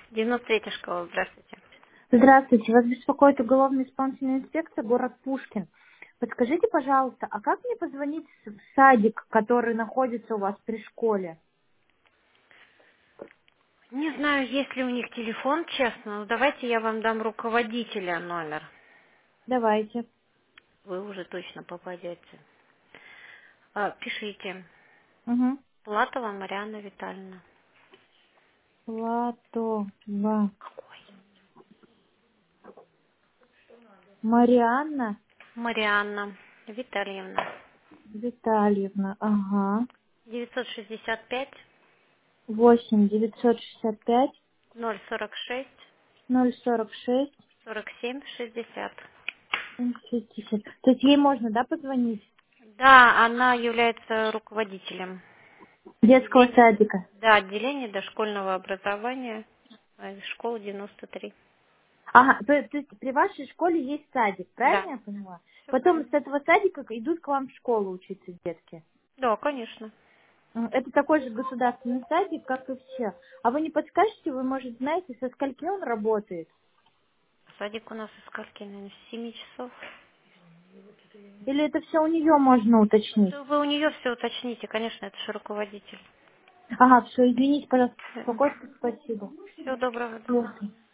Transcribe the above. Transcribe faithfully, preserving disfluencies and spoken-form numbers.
девяносто третья школа, здравствуйте. Здравствуйте, вас беспокоит уголовная исполнительная инспекция, город Пушкин. Подскажите, пожалуйста, а как мне позвонить в садик, который находится у вас при школе? Не знаю, есть ли у них телефон, честно, но давайте я вам дам руководителя номер. Давайте. Вы уже точно попадете. А, пишите. Угу. Платова Марианна Витальевна. Платова. Марианна Марианна Витальевна. Витальевна. Ага. девятьсот шестьдесят пять Восемь девятьсот шестьдесят пять ноль сорок шесть ноль сорок шесть сорок семь шестьдесят. шестьдесят. То есть ей можно, да, позвонить? Да, она является руководителем Детского отделения, садика. да, отделения дошкольного образования э, школы девяносто три. Ага, то, то есть при вашей школе есть садик, Да, правильно я поняла? все Потом правильно. с этого садика идут к вам в школу учиться детки. Да, конечно. М, Это такой же государственный садик, как и все. А вы не подскажете, вы, может, знаете, со скольки он работает? Садик у нас из скольки, наверное, с семи часов. Или это все у нее можно уточнить? Это вы у нее все уточните, конечно, это же руководитель. Ага, все, извините, пожалуйста, спокойствие, спасибо. Всего доброго. Всё.